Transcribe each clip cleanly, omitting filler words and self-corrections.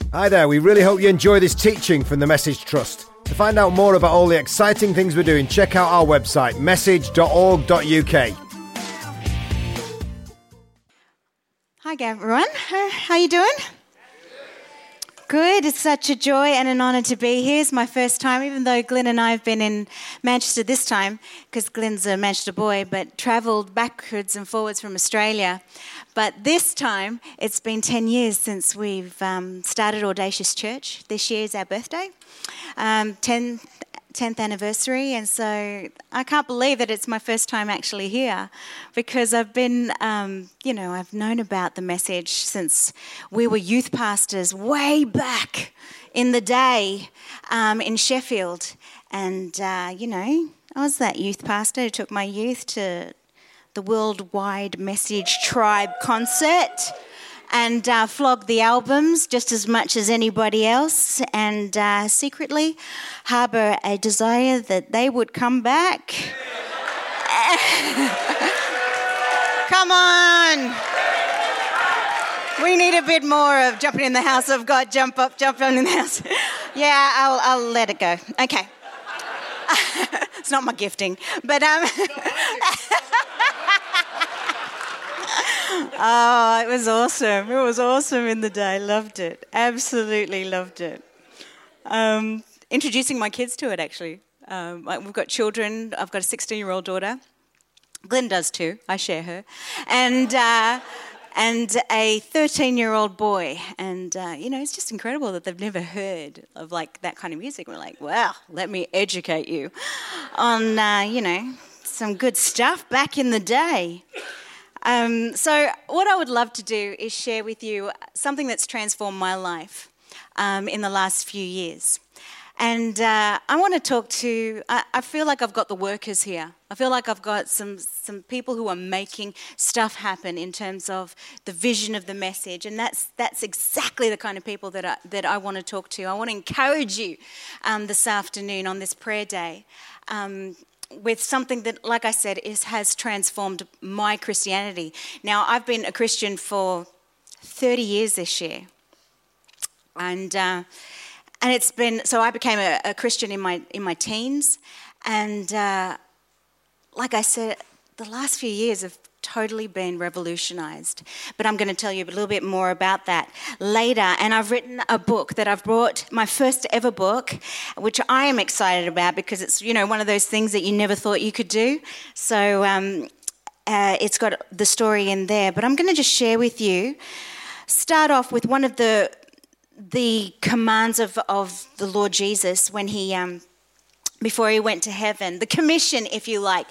Hi there, we really hope you enjoy this teaching from the Message Trust. To find out more about all the exciting things we're doing, check out our website, message.org.uk. Hi everyone, how you doing? Good, it's such a joy and an honour to be here. It's my first time, even though Glenn and I have been in Manchester this time, because Glenn's a Manchester boy, but travelled backwards and forwards from Australia. But this time, it's been 10 years since we've started Audacious Church. This year is our birthday, 10th anniversary, and so I can't believe that it's my first time actually here, because I've been, I've known about the message since we were youth pastors way back in the day in Sheffield, and, I was that youth pastor who took my youth to the Worldwide Message Tribe concert and flogged the albums just as much as anybody else, and secretly harbour a desire that they would come back. Come on! We need a bit more of jumping in the house of God, jump up in the house. Yeah, I'll let it go. Okay. It's not my gifting, but oh, it was awesome. It was awesome in the day. Loved it. Absolutely loved it. Introducing my kids to it, actually. We've got children. I've got a 16-year-old daughter. Glenn does too. I share her. And a 13-year-old boy. And, it's just incredible that they've never heard of, that kind of music. We're like, wow, let me educate you on, some good stuff back in the day. So what I would love to do is share with you something that's transformed my life in the last few years. And I want to talk to, I feel like I've got the workers here. I feel like I've got some people who are making stuff happen in terms of the vision of the message. And that's exactly the kind of people that I want to talk to. I want to encourage you this afternoon on this prayer day with something that, like I said, has transformed my Christianity. Now, I've been a Christian for 30 years this year. And it's been, so I became a Christian in my teens. And like I said, the last few years have totally been revolutionized. But I'm going to tell you a little bit more about that later. And I've written a book that I've brought, my first ever book, which I am excited about because it's, one of those things that you never thought you could do. So it's got the story in there. But I'm going to just share with you, start off with one of the commands of the Lord Jesus when he before he went to heaven, the commission, if you like,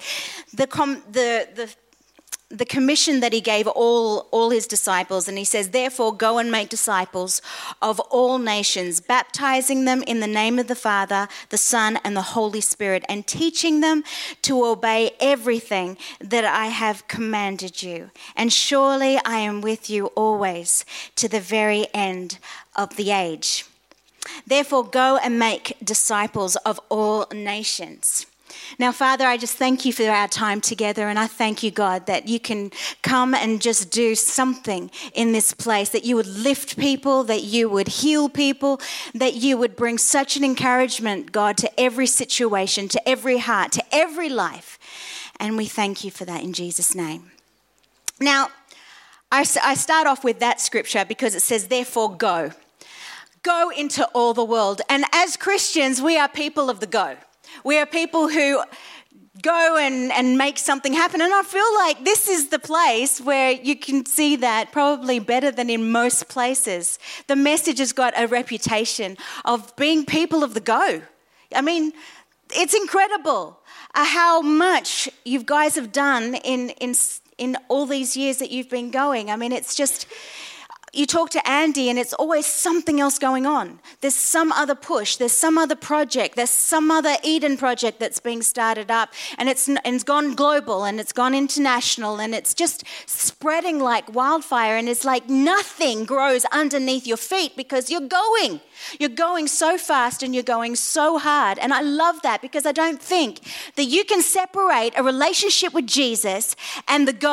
the commission that he gave all his disciples. And he says, therefore, go and make disciples of all nations, baptizing them in the name of the Father, the Son, and the Holy Spirit, and teaching them to obey everything that I have commanded you. And surely I am with you always to the very end of the age. Therefore, go and make disciples of all nations. Now, Father, I just thank you for our time together, and I thank you, God, that you can come and just do something in this place, that you would lift people, that you would heal people, that you would bring such an encouragement, God, to every situation, to every heart, to every life. And we thank you for that in Jesus' name. Now, I start off with that scripture because it says, therefore, go. Go into all the world. And as Christians, we are people of the go. We are people who go and make something happen. And I feel like this is the place where you can see that probably better than in most places. The message has got a reputation of being people of the go. I mean, it's incredible how much you guys have done in all these years that you've been going. I mean, it's just... You talk to Andy and it's always something else going on. There's some other push, there's some other project, there's some other Eden project that's being started up, and it's gone global and it's gone international, and it's just spreading like wildfire, and it's like nothing grows underneath your feet because you're going. You're going so fast and you're going so hard. And I love that because I don't think that you can separate a relationship with Jesus and the go.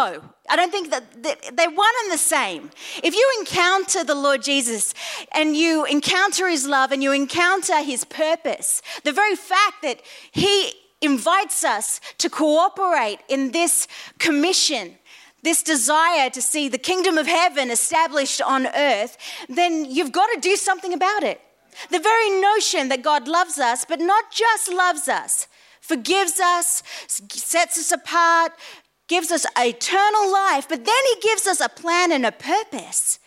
I don't think that they're one and the same. If you encounter the Lord Jesus and you encounter his love and you encounter his purpose, the very fact that he invites us to cooperate in this commission, this desire to see the kingdom of heaven established on earth, then you've got to do something about it. The very notion that God loves us, but not just loves us, forgives us, sets us apart, gives us eternal life, but then he gives us a plan and a purpose.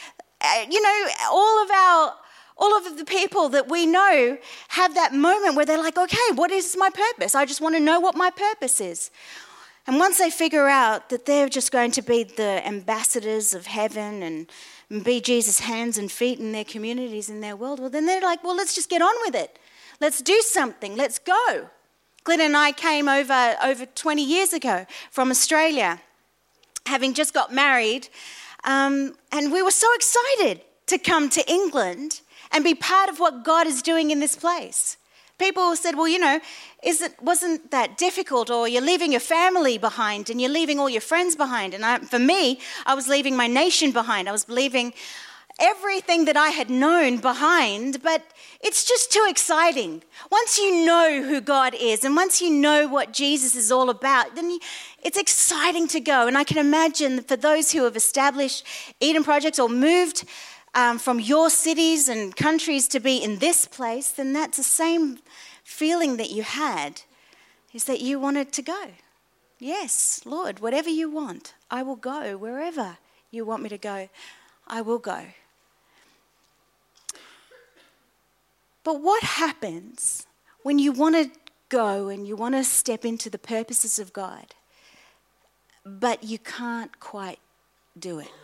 All of the people that we know have that moment where they're like, okay, what is my purpose? I just want to know what my purpose is. And once they figure out that they're just going to be the ambassadors of heaven and be Jesus' hands and feet in their communities, in their world, well, then they're like, well, let's just get on with it. Let's do something. Let's go. Glenn and I came over 20 years ago from Australia, having just got married, and we were so excited to come to England and be part of what God is doing in this place. People said, well, wasn't that difficult? Or you're leaving your family behind and you're leaving all your friends behind. And for me, I was leaving my nation behind. I was leaving everything that I had known behind, but it's just too exciting. Once you know who God is and once you know what Jesus is all about, then it's exciting to go. And I can imagine for those who have established Eden Projects or moved from your cities and countries to be in this place, then that's the same feeling that you had, is that you wanted to go. Yes, Lord, whatever you want, I will go. Wherever you want me to go, I will go. But what happens when you want to go and you want to step into the purposes of God, but you can't quite do it?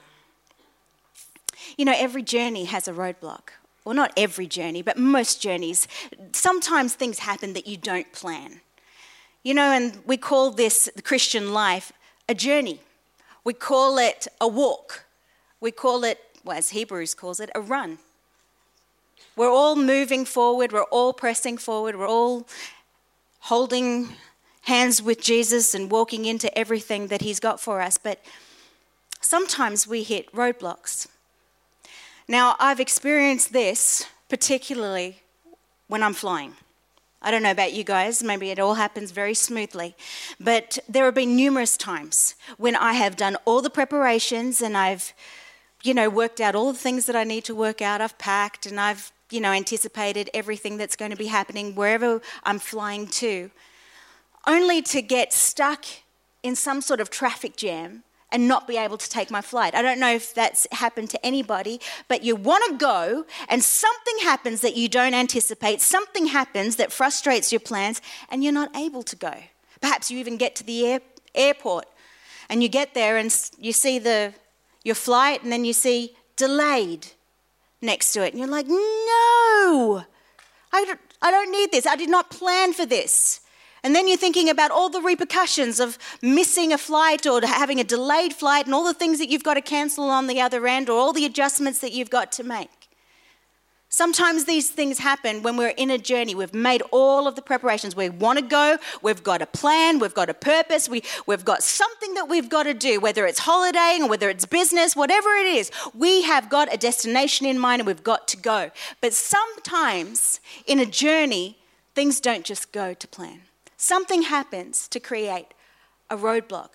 Every journey has a roadblock. Well, not every journey, but most journeys. Sometimes things happen that you don't plan. And we call this, the Christian life, a journey. We call it a walk. We call it, as Hebrews calls it, a run. We're all moving forward. We're all pressing forward. We're all holding hands with Jesus and walking into everything that he's got for us. But sometimes we hit roadblocks. Now, I've experienced this particularly when I'm flying. I don't know about you guys. Maybe it all happens very smoothly. But there have been numerous times when I have done all the preparations and I've, worked out all the things that I need to work out. I've packed and I've, anticipated everything that's going to be happening wherever I'm flying to, only to get stuck in some sort of traffic jam and not be able to take my flight. I don't know if that's happened to anybody, but you want to go and something happens that you don't anticipate, something happens that frustrates your plans and you're not able to go. Perhaps you even get to the airport and you get there and you see your flight and then you see delayed next to it. And you're like, no, I don't need this. I did not plan for this. And then you're thinking about all the repercussions of missing a flight or having a delayed flight and all the things that you've got to cancel on the other end or all the adjustments that you've got to make. Sometimes these things happen when we're in a journey. We've made all of the preparations. We want to go. We've got a plan. We've got a purpose. We've got something that we've got to do, whether it's holidaying or whether it's business, whatever it is. We have got a destination in mind and we've got to go. But sometimes in a journey, things don't just go to plan. Something happens to create a roadblock.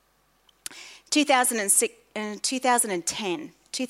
2010,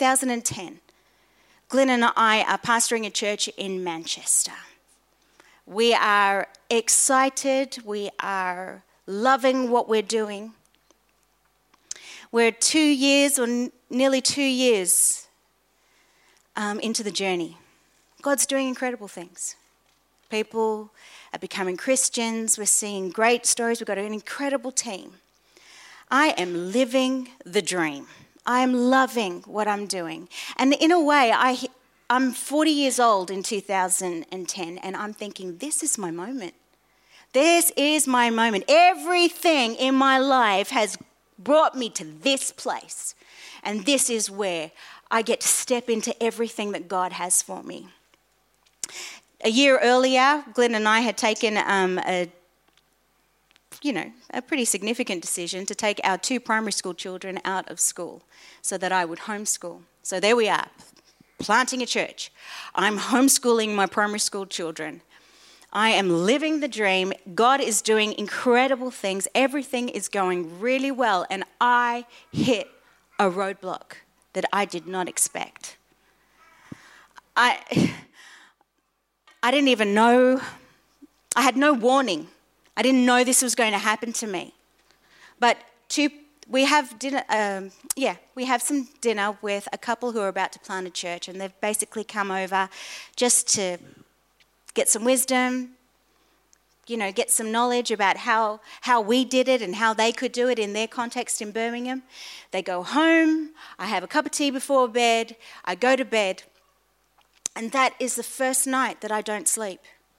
Glenn and I are pastoring a church in Manchester. We are excited. We are loving what we're doing. We're 2 years or nearly 2 years into the journey. God's doing incredible things. People are becoming Christians. We're seeing great stories. We've got an incredible team. I am living the dream. I'm loving what I'm doing. And in a way, I'm 40 years old in 2010, and I'm thinking, this is my moment. This is my moment. Everything in my life has brought me to this place. And this is where I get to step into everything that God has for me. A year earlier, Glenn and I had taken a a pretty significant decision to take our 2 primary school children out of school so that I would homeschool. So there we are, planting a church. I'm homeschooling my primary school children. I am living the dream. God is doing incredible things. Everything is going really well. And I hit a roadblock that I did not expect. I didn't even know. I had no warning. I didn't know this was going to happen to me. But we have dinner. We have some dinner with a couple who are about to plant a church, and they've basically come over just to get some wisdom, get some knowledge about how we did it and how they could do it in their context in Birmingham. They go home. I have a cup of tea before bed. I go to bed, and that is the first night that I don't sleep.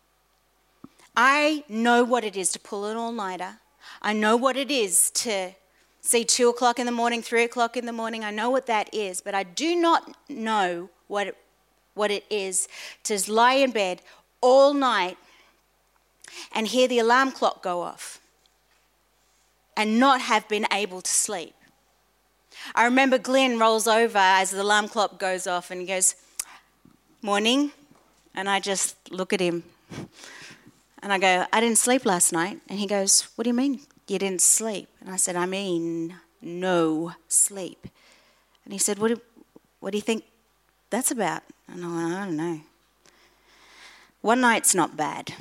I know what it is to pull an all-nighter. I know what it is to see 2 o'clock in the morning, 3 o'clock in the morning. I know what that is, but I do not know what it is to lie in bed all night and hear the alarm clock go off and not have been able to sleep. I remember Glenn rolls over as the alarm clock goes off and he goes, "Morning," and I just look at him. And I go, "I didn't sleep last night." And he goes, "What do you mean you didn't sleep?" And I said, "I mean no sleep." And he said, What do you think that's about? And I went, "I don't know. One night's not bad.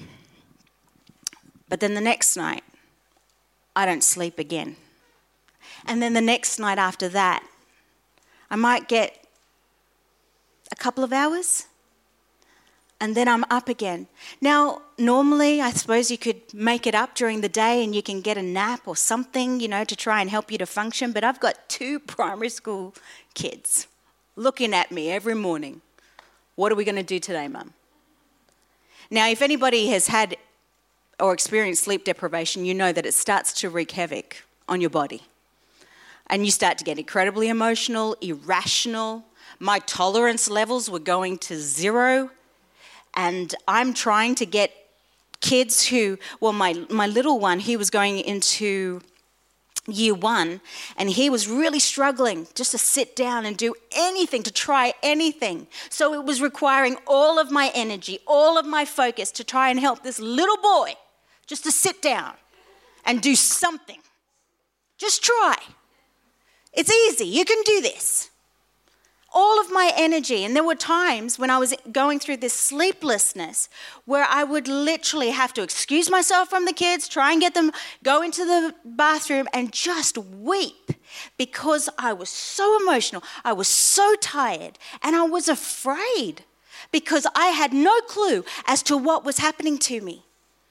But then the next night, I don't sleep again. And then the next night after that, I might get a couple of hours. And then I'm up again." Now, normally, I suppose you could make it up during the day and you can get a nap or something, to try and help you to function. But I've got 2 primary school kids looking at me every morning. "What are we going to do today, Mum?" Now, if anybody has had or experienced sleep deprivation, you know that it starts to wreak havoc on your body. And you start to get incredibly emotional, irrational. My tolerance levels were going to 0. And I'm trying to get kids my little one, he was going into year 1, and he was really struggling just to sit down and do anything, to try anything. So it was requiring all of my energy, all of my focus to try and help this little boy just to sit down and do something. Just try. It's easy. You can do this. All of my energy. And there were times when I was going through this sleeplessness where I would literally have to excuse myself from the kids, try and get them, go into the bathroom and just weep because I was so emotional. I was so tired and I was afraid because I had no clue as to what was happening to me.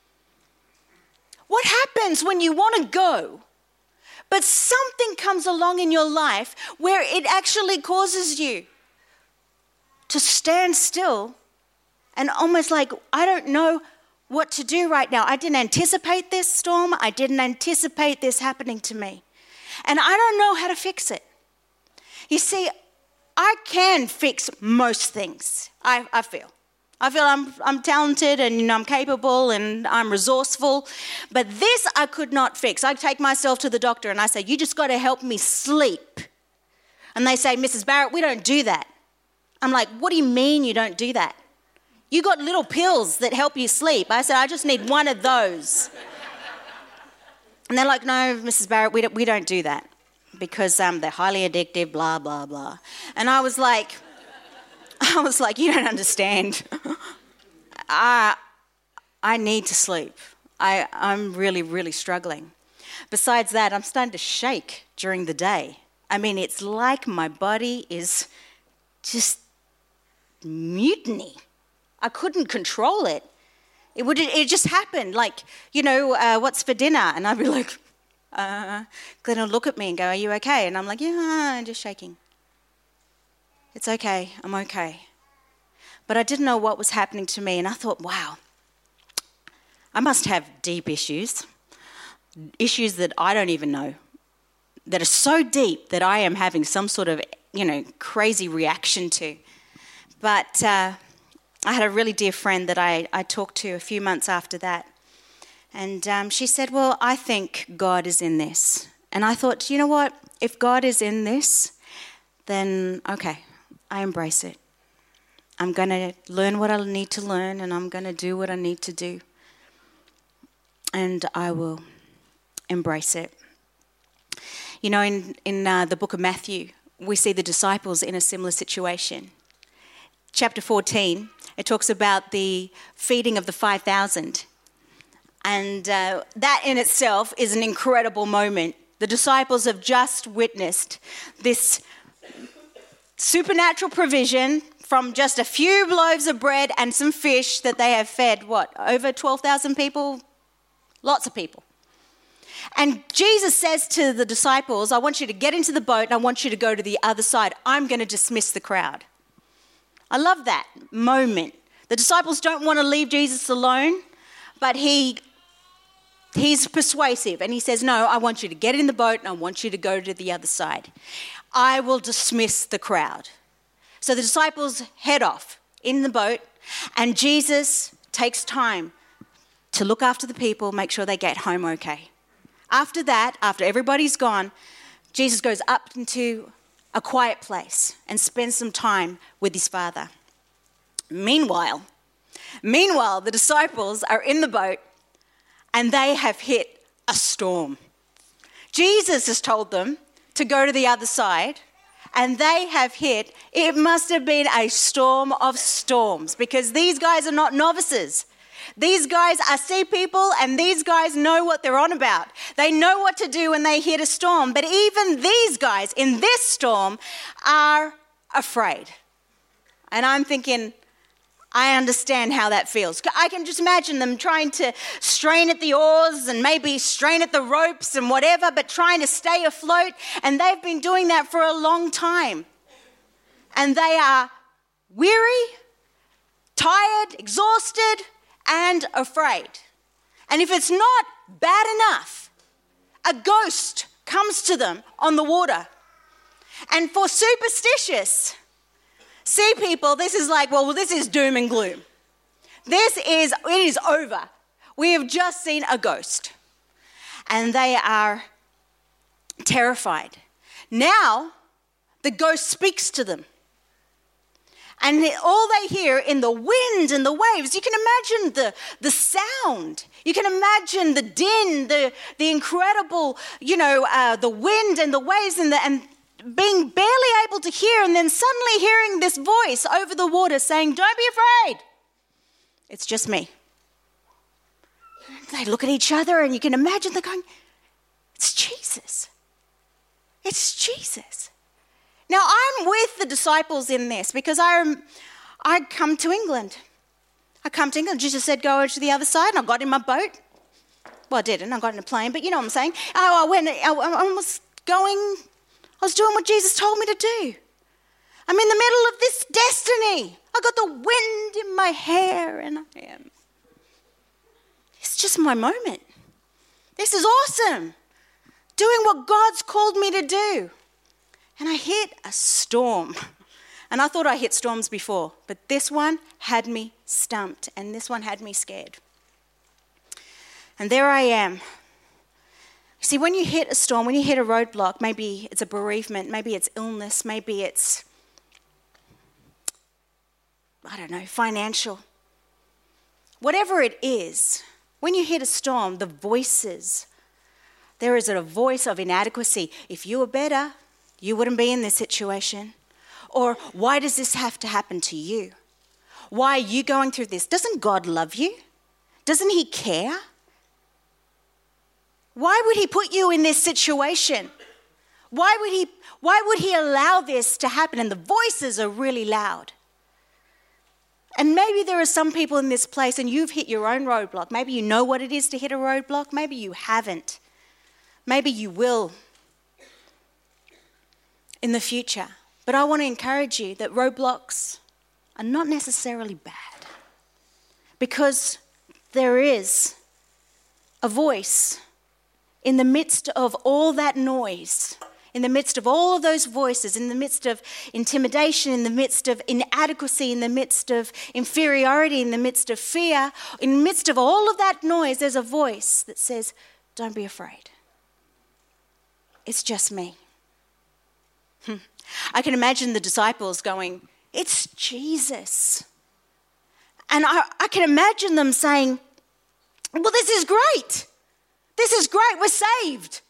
What happens when you want to go, but something comes along in your life where it actually causes you to stand still and almost like, I don't know what to do right now. I didn't anticipate this storm. I didn't anticipate this happening to me. And I don't know how to fix it. You see, I can fix most things, I feel. I feel I'm talented and I'm capable and I'm resourceful. But this I could not fix. I take myself to the doctor and I say, "You just got to help me sleep." And they say, "Mrs. Barrett, we don't do that." I'm like, "What do you mean you don't do that? You got little pills that help you sleep." I said, "I just need one of those." And they're like, "No, Mrs. Barrett, we don't do that because they're highly addictive, blah, blah, blah." And I was like, "You don't understand. I need to sleep. I'm really, really struggling. Besides that, I'm starting to shake during the day. I mean, it's like my body is just mutiny. I couldn't control it. It just happened. Like, what's for dinner?" And I'd be like, Glenn will look at me and go, "Are you okay?" And I'm like, "Yeah, I'm just shaking. It's okay, I'm okay." But I didn't know what was happening to me, and I thought, wow, I must have deep issues that I don't even know, that are so deep that I am having some sort of, crazy reaction to. But I had a really dear friend that I talked to a few months after that, And she said, well, I think God is in this. And I thought, you know what? If God is in this, then okay, I embrace it. I'm going to learn what I need to learn, and I'm going to do what I need to do. And I will embrace it. You know, in the book of Matthew, we see the disciples in a similar situation. Chapter 14, it talks about the feeding of the 5,000. And that in itself is an incredible moment. The disciples have just witnessed this supernatural provision from just a few loaves of bread and some fish that they have fed, over 12,000 people? Lots of people. And Jesus says to the disciples, I want you to get into the boat and I want you to go to the other side. I'm going to dismiss the crowd. I love that moment. The disciples don't want to leave Jesus alone, but he's persuasive and he says, no, I want you to get in the boat and I want you to go to the other side. I will dismiss the crowd. So the disciples head off in the boat and Jesus takes time to look after the people, make sure they get home okay. After that, after everybody's gone, Jesus goes up into a quiet place and spends some time with his Father. Meanwhile, the disciples are in the boat and they have hit a storm. Jesus has told them to go to the other side and they have hit, it must have been a storm of storms because these guys are not novices. These guys are sea people and these guys know what they're on about. They know what to do when they hit a storm. But even these guys in this storm are afraid. And I'm thinking, I understand how that feels. I can just imagine them trying to strain at the oars and maybe strain at the ropes and whatever, but trying to stay afloat. And they've been doing that for a long time. And they are weary, tired, exhausted, and afraid. And if it's not bad enough, a ghost comes to them on the water. And for superstitious sea people, this is like, well, this is doom and gloom. It is over. We have just seen a ghost. And they are terrified. Now, the ghost speaks to them. And all they hear in the wind and the waves, you can imagine the sound. You can imagine the din, the incredible, the wind and the waves and being barely able to hear and then suddenly hearing this voice over the water saying, don't be afraid. It's just me. They look at each other and you can imagine they're going, it's Jesus. It's Jesus. Now, I'm with the disciples in this because I come to England. Jesus said, go over to the other side, and I got in my boat. Well, I didn't. I got in a plane, but you know what I'm saying. I was doing what Jesus told me to do. I'm in the middle of this destiny. I got the wind in my hair, and it's just my moment. This is awesome. Doing what God's called me to do. And I hit a storm. And I thought I hit storms before, but this one had me stumped and this one had me scared. And there I am. See, when you hit a storm, when you hit a roadblock, maybe it's a bereavement, maybe it's illness, maybe it's, financial. Whatever it is, when you hit a storm, the voices, there is a voice of inadequacy. If you were better, you wouldn't be in this situation. Or why does this have to happen to you? Why are you going through this? Doesn't God love you? Doesn't he care? Why would he put you in this situation? Why would he allow this to happen? And the voices are really loud. And maybe there are some people in this place and you've hit your own roadblock. Maybe you know what it is to hit a roadblock. Maybe you haven't. Maybe you will in the future. But I want to encourage you that roadblocks are not necessarily bad, because there is a voice in the midst of all that noise, In the midst of all of those voices, in the midst of intimidation, in the midst of inadequacy, in the midst of inferiority, in the midst of fear, in the midst of all of that noise, there's a voice that says, don't be afraid. It's just me. I can imagine the disciples going, it's Jesus. And I can imagine them saying, well, this is great. This is great. We're saved.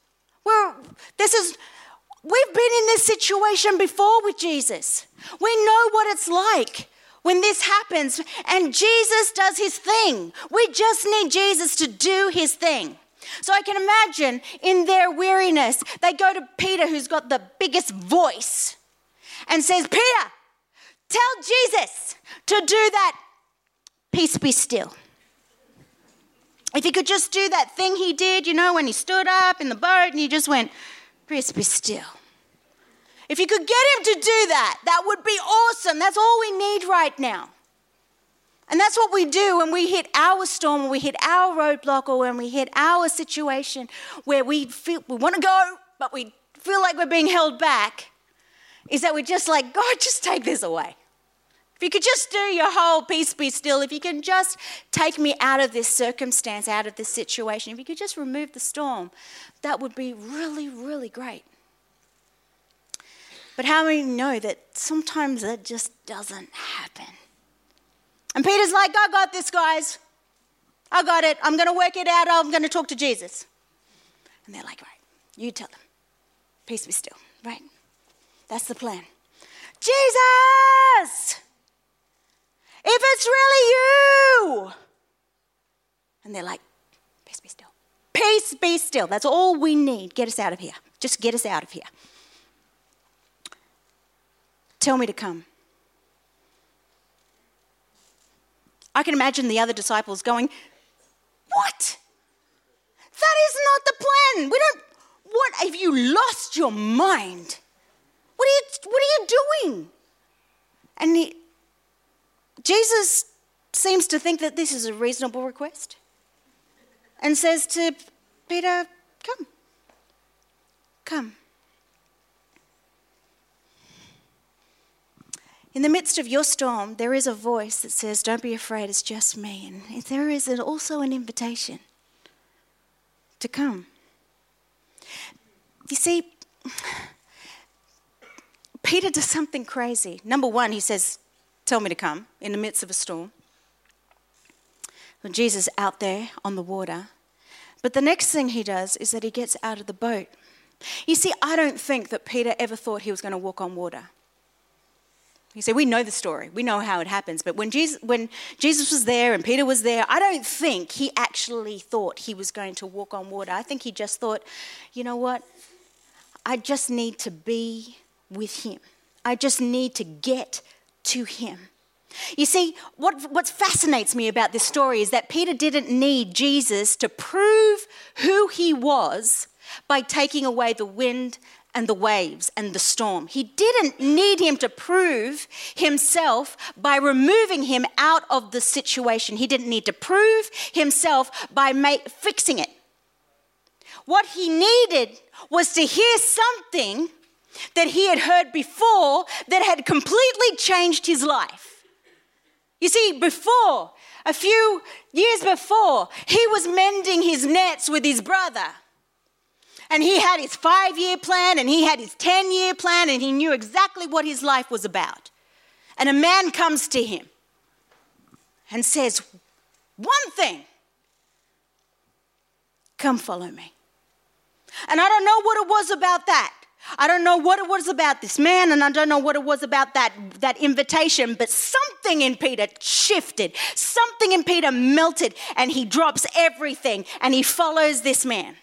We've been in this situation before with Jesus. We know what it's like when this happens and Jesus does his thing. We just need Jesus to do his thing. So I can imagine in their weariness, they go to Peter, who's got the biggest voice, and says, Peter, tell Jesus to do that. Peace be still. If he could just do that thing he did, when he stood up in the boat and he just went, peace be still. If you could get him to do that, that would be awesome. That's all we need right now. And that's what we do when we hit our storm, when we hit our roadblock, or when we hit our situation where we feel we want to go, but we feel like we're being held back, is that we're just like, God, just take this away. If you could just do your whole peace be still, if you can just take me out of this circumstance, out of this situation, if you could just remove the storm, that would be really, really great. But how many know that sometimes that just doesn't happen? And Peter's like, I got this, guys. I got it. I'm going to work it out. I'm going to talk to Jesus. And they're like, right, you tell them. Peace be still, right? That's the plan. Jesus! If it's really you! And they're like, peace be still. Peace be still. That's all we need. Get us out of here. Just get us out of here. Tell me to come. I can imagine the other disciples going, what? That is not the plan. What have you lost your mind? What are you doing? And Jesus seems to think that this is a reasonable request and says to Peter, come. In the midst of your storm, there is a voice that says, don't be afraid, it's just me. And there is also an invitation to come. You see, Peter does something crazy. Number one, he says, tell me to come in the midst of a storm. When Jesus is out there on the water. But the next thing he does is that he gets out of the boat. You see, I don't think that Peter ever thought he was going to walk on water. You see, we know the story. We know how it happens. But when Jesus was there and Peter was there, I don't think he actually thought he was going to walk on water. I think he just thought, you know what? I just need to be with him. I just need to get to him. You see, what fascinates me about this story is that Peter didn't need Jesus to prove who he was by taking away the wind and the waves and the storm. He didn't need him to prove himself by removing him out of the situation. He didn't need to prove himself by fixing it. What he needed was to hear something that he had heard before that had completely changed his life. You see, a few years before, he was mending his nets with his brother. And he had his 5-year plan and he had his 10-year plan and he knew exactly what his life was about. And a man comes to him and says, one thing, come follow me. And I don't know what it was about that. I don't know what it was about this man and I don't know what it was about that invitation, but something in Peter shifted. Something in Peter melted and he drops everything and he follows this man.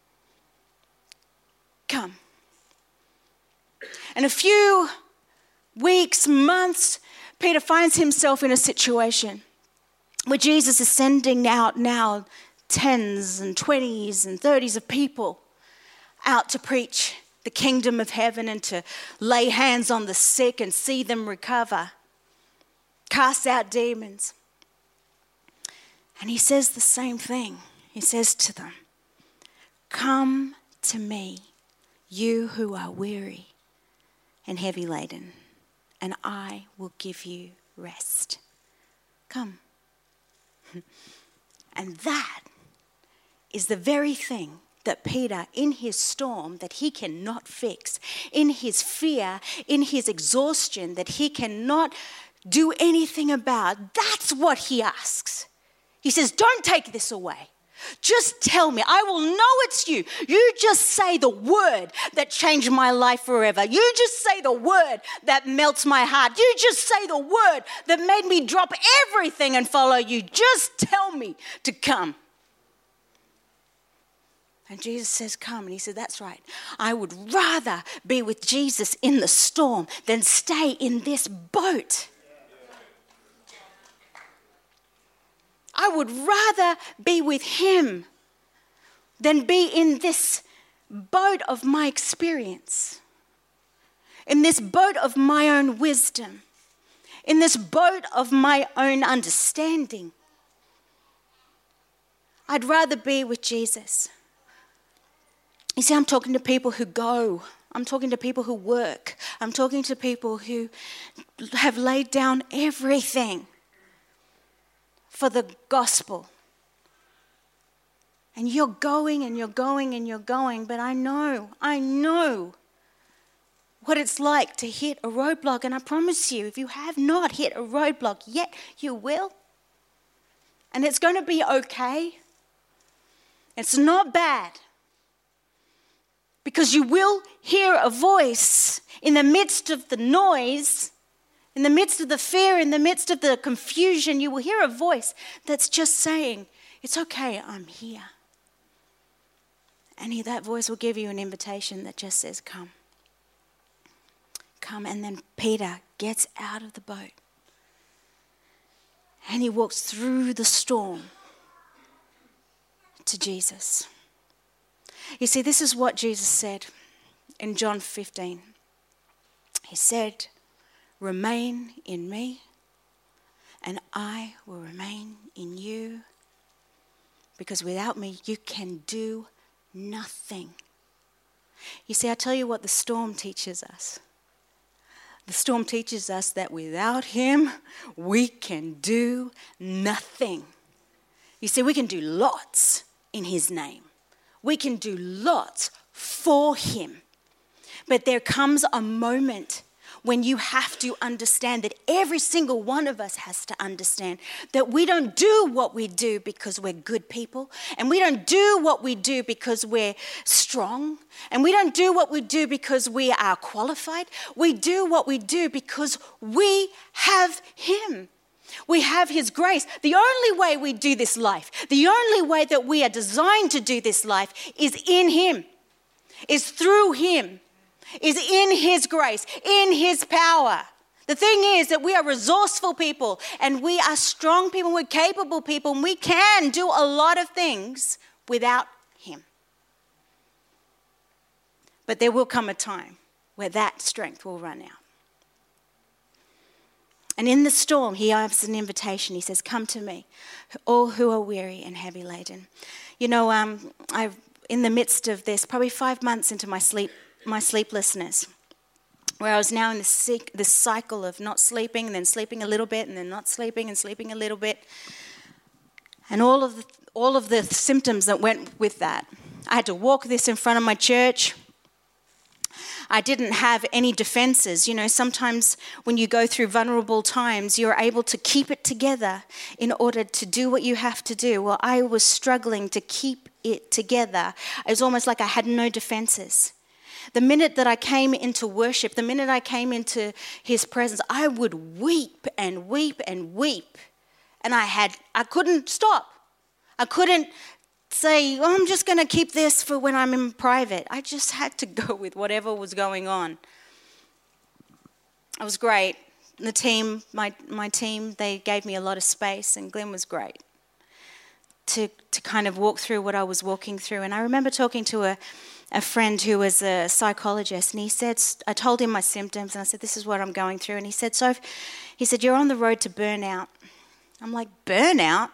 Come. And a few weeks, months, Peter finds himself in a situation where Jesus is sending out now 10s and 20s and 30s of people out to preach the kingdom of heaven and to lay hands on the sick and see them recover, cast out demons. And he says the same thing. He says to them, come to me, you who are weary and heavy laden, and I will give you rest. Come. And that is the very thing that Peter, in his storm that he cannot fix, in his fear, in his exhaustion that he cannot do anything about, that's what he asks. He says, don't take this away. Just tell me. I will know it's you. You just say the word that changed my life forever. You just say the word that melts my heart. You just say the word that made me drop everything and follow you. Just tell me to come. And Jesus says, come. And he said, that's right. I would rather be with Jesus in the storm than stay in this boat. I would rather be with him than be in this boat of my experience, in this boat of my own wisdom, in this boat of my own understanding. I'd rather be with Jesus. You see, I'm talking to people who go. I'm talking to people who work. I'm talking to people who have laid down everything for the gospel. And you're going and you're going and you're going, but I know what it's like to hit a roadblock. And I promise you, if you have not hit a roadblock yet, you will. And it's going to be okay. It's not bad. Because you will hear a voice in the midst of the noise, in the midst of the fear, in the midst of the confusion. You will hear a voice that's just saying, it's okay, I'm here. And that voice will give you an invitation that just says, come. Come. And then Peter gets out of the boat and he walks through the storm to Jesus. You see, this is what Jesus said in John 15. He said, remain in me and I will remain in you, because without me you can do nothing. You see, I tell you what the storm teaches us. The storm teaches us that without him we can do nothing. You see, we can do lots in his name. We can do lots for him. But there comes a moment when you have to understand, that every single one of us has to understand, that we don't do what we do because we're good people, and we don't do what we do because we're strong, and we don't do what we do because we are qualified. We do what we do because we have him. We have his grace. The only way we do this life, the only way that we are designed to do this life is in him, is through him, is in his grace, in his power. The thing is that we are resourceful people and we are strong people, we're capable people, and we can do a lot of things without him. But there will come a time where that strength will run out. And in the storm, he gives an invitation. He says, come to me, all who are weary and heavy laden. You know, in the midst of this, probably 5 months into my sleeplessness, where I was now in this cycle of not sleeping and then sleeping a little bit and then not sleeping and sleeping a little bit. And all of the symptoms that went with that. I had to walk this in front of my church. I didn't have any defenses. You know, sometimes when you go through vulnerable times, you're able to keep it together in order to do what you have to do. Well, I was struggling to keep it together. It was almost like I had no defenses. The minute that I came into worship, the minute I came into his presence, I would weep and weep and weep. And I couldn't stop. I couldn't say, oh, I'm just going to keep this for when I'm in private. I just had to go with whatever was going on. It was great. The team, my team, they gave me a lot of space, and Glenn was great to kind of walk through what I was walking through. And I remember talking to a friend who was a psychologist, and he said, I told him my symptoms, and I said, this is what I'm going through. And he said, you're on the road to burnout. I'm like, burnout?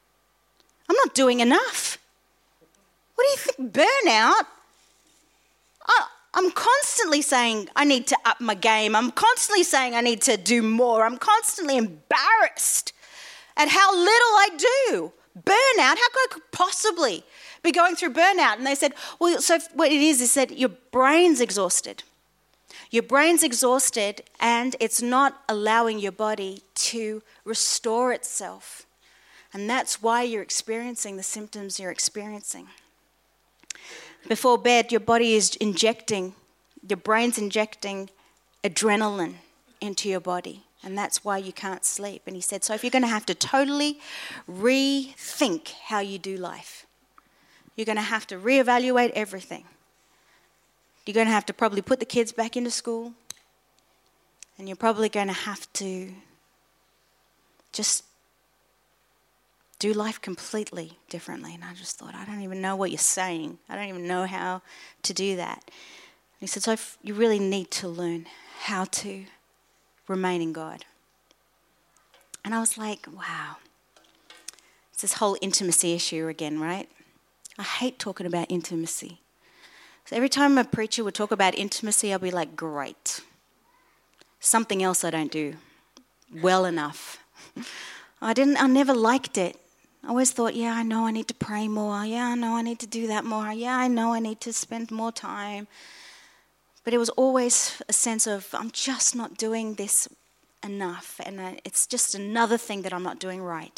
I'm not doing enough. What do you think, burnout? I'm constantly saying I need to up my game. I'm constantly saying I need to do more. I'm constantly embarrassed at how little I do. Burnout, how could I possibly be going through burnout? And they said, well, so what it is that your brain's exhausted. Your brain's exhausted and it's not allowing your body to restore itself. And that's why you're experiencing the symptoms you're experiencing. Before bed, your body is your brain's injecting adrenaline into your body. And that's why you can't sleep. And he said, so if you're going to have to totally rethink how you do life, you're going to have to reevaluate everything. You're going to have to probably put the kids back into school. And you're probably going to have to just do life completely differently. And I just thought, I don't even know what you're saying. I don't even know how to do that. And he said, so you really need to learn how to remain in God. And I was like, wow. It's this whole intimacy issue again, right? I hate talking about intimacy. So every time a preacher would talk about intimacy, I'll be like, great. Something else I don't do well enough. I never liked it. I always thought, yeah, I know I need to pray more. Yeah, I know I need to do that more. Yeah, I know I need to spend more time. But it was always a sense of, I'm just not doing this enough. And it's just another thing that I'm not doing right.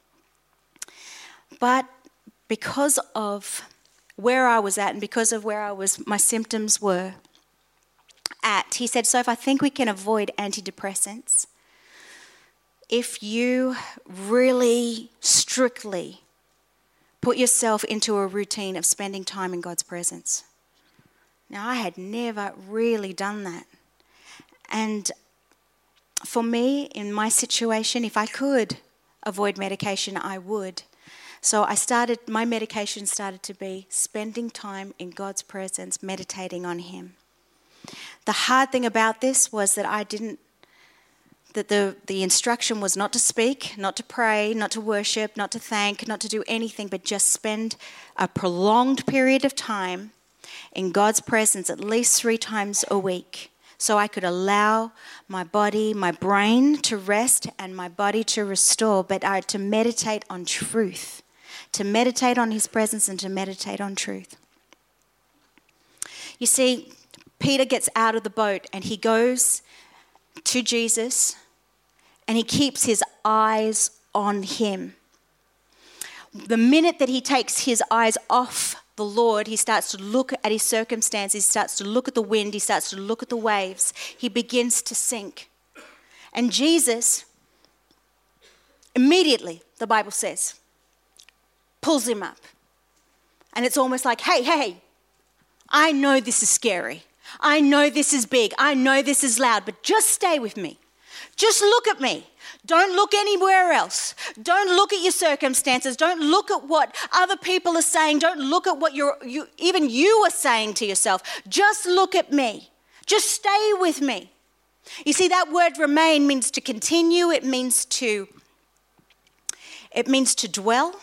But because of where I was at and because of where my symptoms were at, he said, so if I think we can avoid antidepressants, if you really strictly put yourself into a routine of spending time in God's presence. Now, I had never really done that. And for me, in my situation, if I could avoid medication, I would. So my medication started to be spending time in God's presence, meditating on Him. The hard thing about this was that the instruction was not to speak, not to pray, not to worship, not to thank, not to do anything, but just spend a prolonged period of time in God's presence at least 3 times a week. So I could allow my body, my brain to rest and my body to restore, but to meditate on truth, to meditate on His presence and to meditate on truth. You see, Peter gets out of the boat and he goes to Jesus and he keeps his eyes on Him. The minute that he takes his eyes off the Lord, he starts to look at his circumstances, he starts to look at the wind, he starts to look at the waves. He begins to sink. And Jesus, immediately, the Bible says, pulls him up. And it's almost like, hey, I know this is scary. I know this is big. I know this is loud, but just stay with me. Just look at me. Don't look anywhere else. Don't look at your circumstances. Don't look at what other people are saying. Don't look at what even you are saying to yourself. Just look at me. Just stay with me. You see, that word remain means to continue. It means to dwell.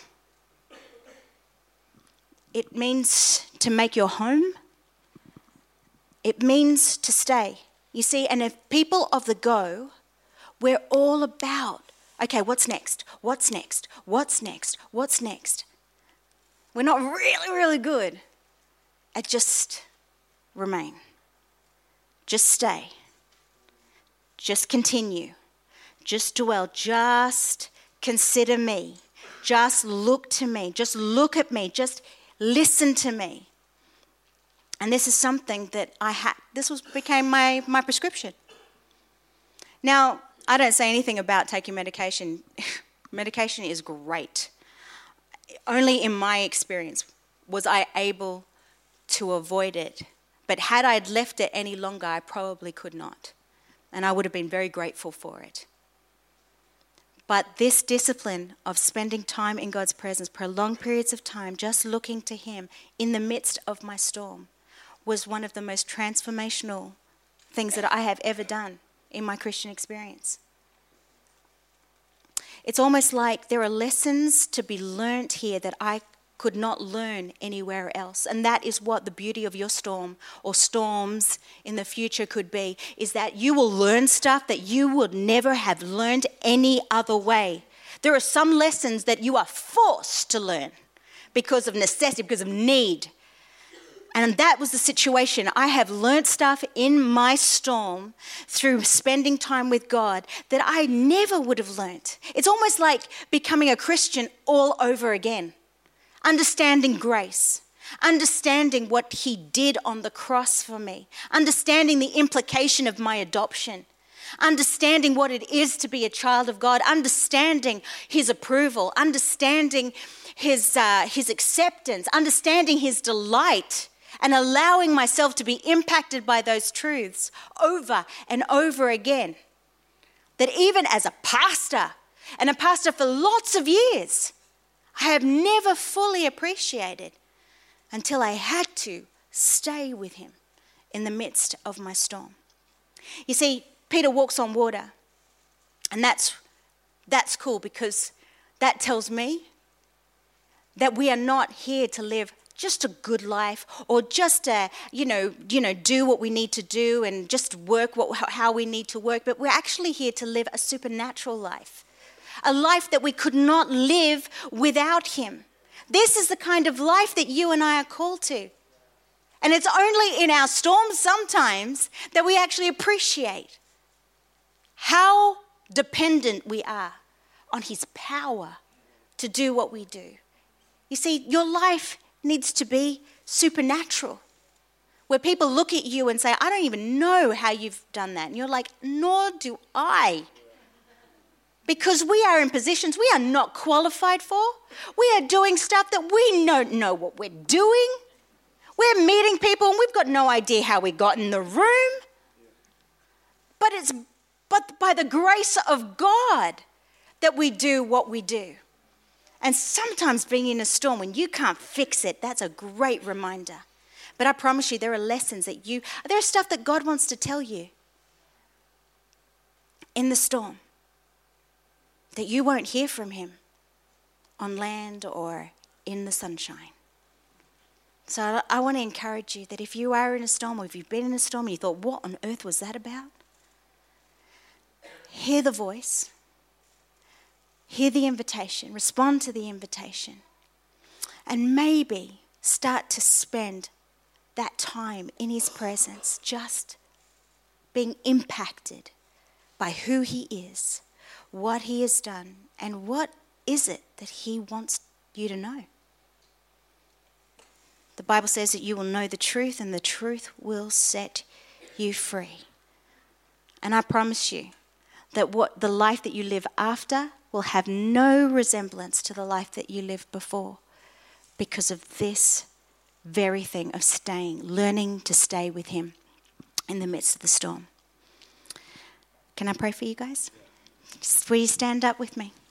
It means to make your home. It means to stay. You see, and if people of the go, we're all about, okay, what's next? What's next? What's next? What's next? We're not really, really good at just remain. Just stay. Just continue. Just dwell. Just consider me. Just look to me. Just look at me. Just listen to me. And this is something that became my prescription. Now, I don't say anything about taking medication. Medication is great. Only in my experience was I able to avoid it. But had I left it any longer, I probably could not. And I would have been very grateful for it. But this discipline of spending time in God's presence, prolonged periods of time, just looking to Him in the midst of my storm, was one of the most transformational things that I have ever done in my Christian experience. It's almost like there are lessons to be learnt here that I could not learn anywhere else. And that is what the beauty of your storm or storms in the future could be, is that you will learn stuff that you would never have learned any other way. There are some lessons that you are forced to learn because of necessity, because of need. And that was the situation. I have learned stuff in my storm through spending time with God that I never would have learned. It's almost like becoming a Christian all over again. Understanding grace, understanding what he did on the cross for me, understanding the implication of my adoption, understanding what it is to be a child of God, understanding his approval, understanding his acceptance, understanding his delight, and allowing myself to be impacted by those truths over and over again. That even as a pastor, and a pastor for lots of years, I have never fully appreciated until I had to stay with him in the midst of my storm. You see, Peter walks on water, and that's cool, because that tells me that we are not here to live just a good life, or just do what we need to do and just work how we need to work, but we're actually here to live a supernatural life, a life that we could not live without him. This is the kind of life that you and I are called to. And it's only in our storms sometimes that we actually appreciate how dependent we are on his power to do what we do. You see, your life needs to be supernatural, where people look at you and say, I don't even know how you've done that. And you're like, nor do I. Because we are in positions we are not qualified for. We are doing stuff that we don't know what we're doing. We're meeting people and we've got no idea how we got in the room. But by the grace of God that we do what we do. And sometimes being in a storm, when you can't fix it, that's a great reminder. But I promise you, there are lessons there's stuff that God wants to tell you in the storm that you won't hear from him on land or in the sunshine. So I want to encourage you that if you are in a storm, or if you've been in a storm and you thought, what on earth was that about? Hear the voice. Hear the invitation, respond to the invitation, and maybe start to spend that time in his presence, just being impacted by who he is, what he has done, and what is it that he wants you to know. The Bible says that you will know the truth, and the truth will set you free. And I promise you that the life that you live after will have no resemblance to the life that you lived before, because of this very thing of learning to stay with him in the midst of the storm. Can I pray for you guys? Will you stand up with me?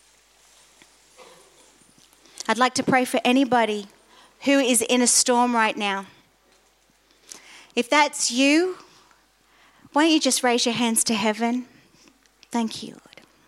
I'd like to pray for anybody who is in a storm right now. If that's you, why don't you just raise your hands to heaven? Thank you, Lord.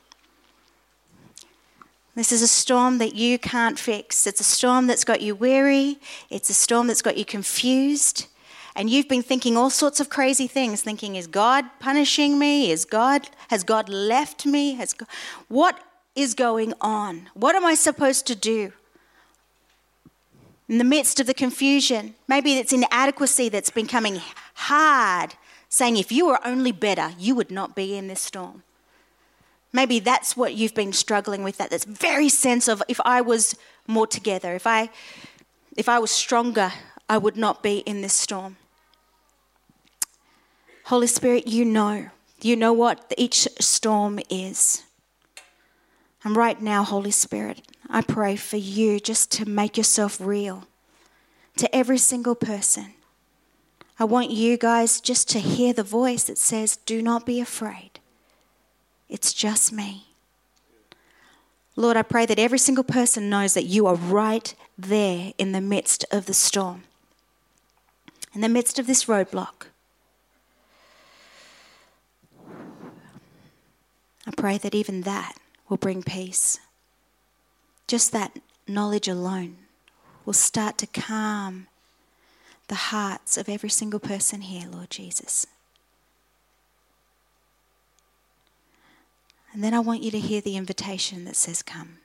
This is a storm that you can't fix. It's a storm that's got you weary. It's a storm that's got you confused. And you've been thinking all sorts of crazy things, thinking, is God punishing me? Has God left me? What is going on? What am I supposed to do? In the midst of the confusion, maybe it's inadequacy that's becoming hard, saying if you were only better, you would not be in this storm. Maybe that's what you've been struggling with, that's very sense of, if I was more together, if I was stronger, I would not be in this storm. Holy Spirit, you know what each storm is. And right now, Holy Spirit, I pray for you just to make yourself real to every single person. I want you guys just to hear the voice that says, do not be afraid. It's just me. Lord, I pray that every single person knows that you are right there in the midst of the storm, in the midst of this roadblock. I pray that even that will bring peace. Just that knowledge alone will start to calm the hearts of every single person here, Lord Jesus. And then I want you to hear the invitation that says, come.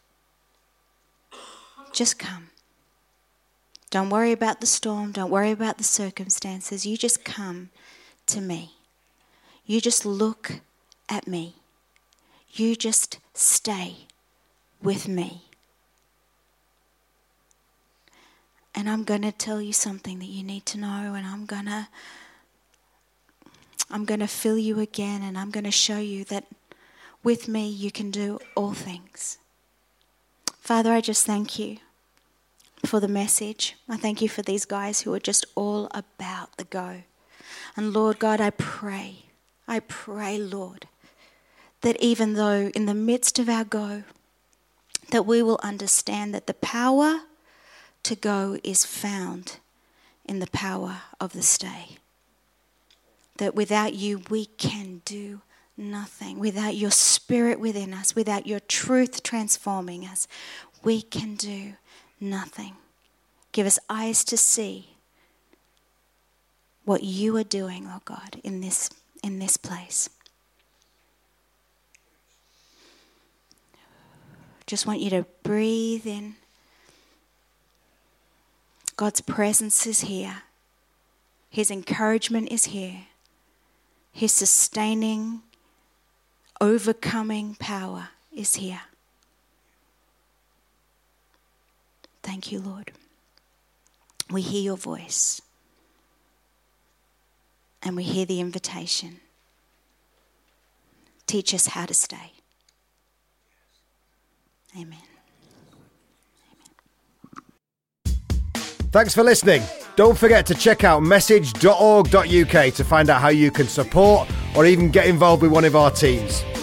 Just come. Don't worry about the storm. Don't worry about the circumstances. You just come to me. You just look at me. You just stay with me. And I'm going to tell you something that you need to know, and I'm going to fill you again, and I'm going to show you that with me you can do all things. Father, I just thank you for the message. I thank you for these guys who are just all about the go. And Lord God, I pray, Lord, that even though in the midst of our go, that we will understand that the power to go is found in the power of the stay. That without you, we can do nothing. Without your spirit within us, without your truth transforming us, we can do nothing. Give us eyes to see what you are doing, oh God, in this place. Just want you to breathe in. God's presence is here. His encouragement is here. His sustaining, overcoming power is here. Thank you, Lord. We hear your voice. And we hear the invitation. Teach us how to stay. Amen. Thanks for listening. Don't forget to check out message.org.uk to find out how you can support or even get involved with one of our teams.